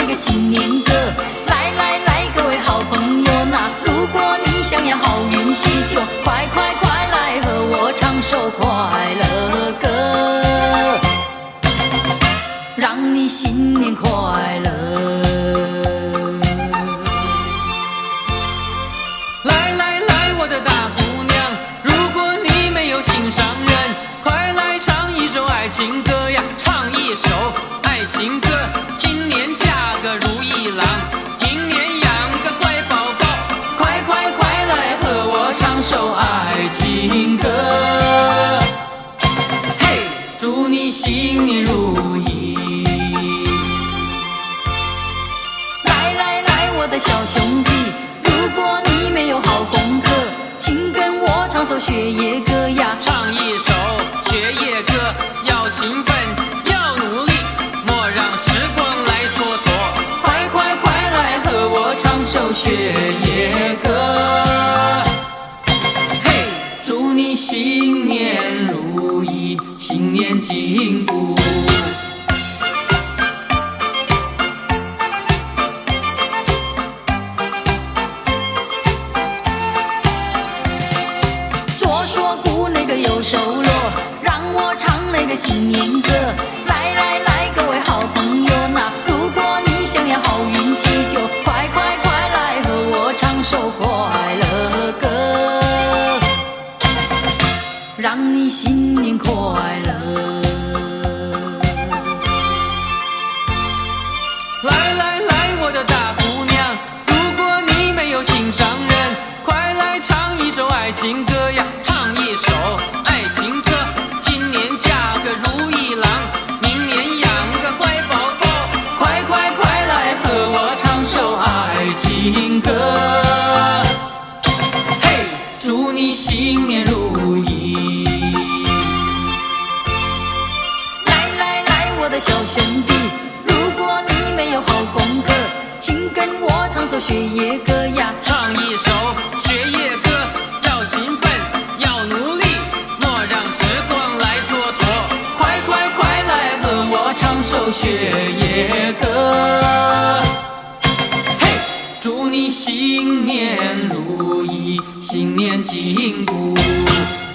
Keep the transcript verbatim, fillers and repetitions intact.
个新年歌。来来来，各位好朋友呐，如果你想要好运气，就快快快来和我唱首快乐歌，让你新年快乐。 来来来，我的大姑娘，如果你没有心上人，快来唱一首爱情歌呀，唱一首爱情歌。今年嫁个如意郎，明年养个乖宝宝，快快快来和我唱首爱情歌。嘿，祝你新年如意。 来来来，我的小兄弟，如果你没有好功课，请跟我唱首学业歌呀， 唱一首学业歌，要勤奋，要努力，莫让时光来蹉跎。快快快来和我唱首学业歌。嘿，祝你新年如意，新年进步。 有手锣，让我唱那个新年歌。来来来，各位好朋友呐，如果你想要好运气，就快快快来和我唱首快乐歌，让你新年快乐。 来来来，我的大姑娘，如果你没有心上人，快来唱一首爱情歌呀，唱一首爱情歌。今年嫁个如意郎，明年养个乖宝宝，快快快来和我唱首爱情歌。嘿，祝你新年如意。 来来来，我的小兄弟，如果你没有好功课，请跟我唱首学业歌呀， 唱一首学业歌，要勤奋，要努力，莫让时光来蹉跎。快快快来和我唱首学业歌。嘿，祝你新年如意，新年进步。